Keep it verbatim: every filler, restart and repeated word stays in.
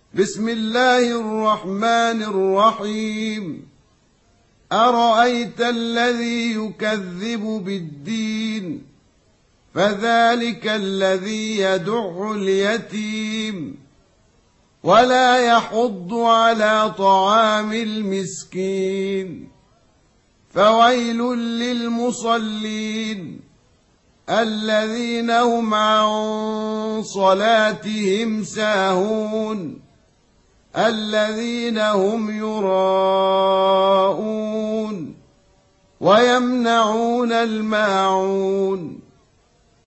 بسم الله الرحمن الرحيم أرأيت الذي يكذب بالدين فذلك الذي يدع اليتيم ولا يحض على طعام المسكين فويل للمصلين الذين هم عن صلاتهم ساهون الذين هم يراءون ويمنعون الماعون